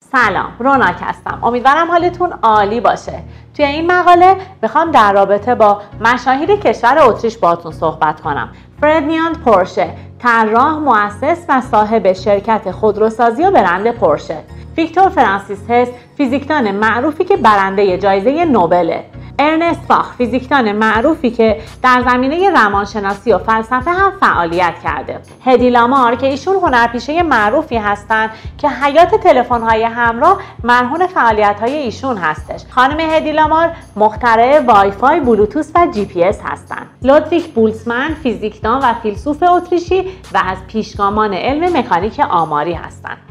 سلام، روناک هستم. امیدوارم حالتون عالی باشه. توی این مقاله میخوام در رابطه با مشاهیر کشور اتریش باهاتون صحبت کنم. فردیناند پورشه، طراح، مؤسس و صاحب شرکت خودروسازی و برند پورشه. ویکتور فرانسیس هس، فیزیکدان معروفی که برنده جایزه نوبله. ارنست فاخ، فیزیکدان معروفی که در زمینه روانشناسی و فلسفه هم فعالیت کرده. هدی لامار که ایشون هنرپیشه معروفی هستند که حیات تلفن‌های همراه مرهون فعالیت‌های ایشون هستش. خانم هدی لامار مخترع وای فای، بلوتوث و جی پی اس هستند. لودویگ بولتزمن، فیزیکدان و فیلسوف اتریشی و از پیشگامان علم مکانیک آماری هستند.